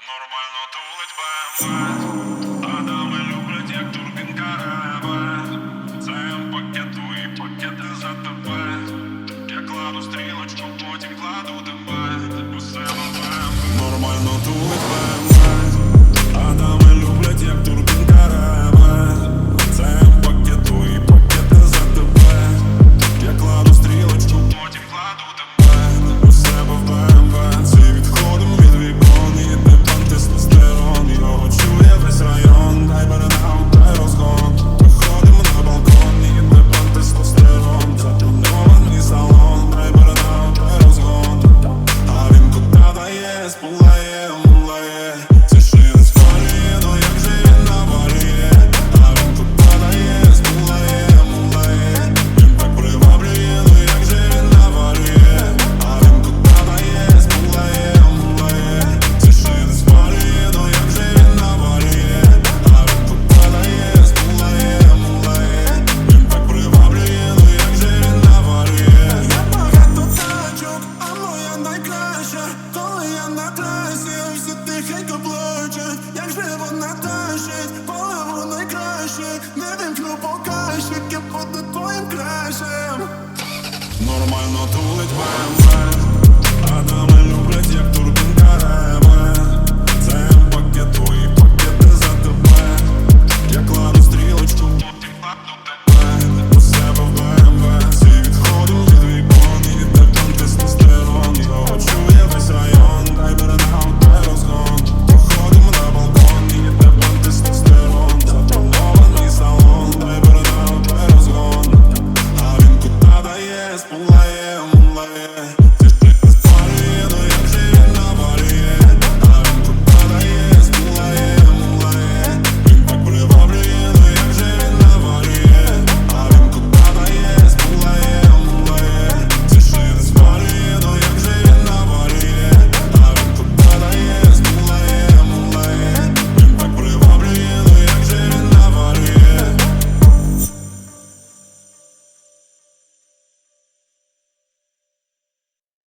Нормально тулить БМВ, а дами люблять, як турбінка реве. Це пакету і пакети за тебе. Я кладу стрілочку, потім кладу тебе. У себе БМВ. Нормально тулить БМВ, а дами люблять, як турбінка реве. Це пакету і пакети за тебе. Я кладу стрілочку, потім кладу тебе. У себе в БМВ. Ці відходом від вікон і тестостерон, його чує весь район. Дай беренаут, дай розгон. Виходимо на балкон, і не тестостерон. Запланований салон, дай беренаут, дай розгон. А він куди дає, спулає, мулає. Це шини спалює, ну як же він навалює. А він куди дає, спулає, мулає. Він так приваблює, ну як же він навалює. А він куди дає, спулає, мулає. Це шини спалює, ну як же він навалює. А він куди дає, спулає, мулає. Він так приваблює, ну як же він навалює. Я багато тачок, а моя найкраща. Коли я на трасі, всі тихенько плачуть. Як же вона тащить, поливу найкраще. Не вимкну показчик, я буду твоїм кращим. Нормально тулить БМВ, а дами люблять, як турбінка реве.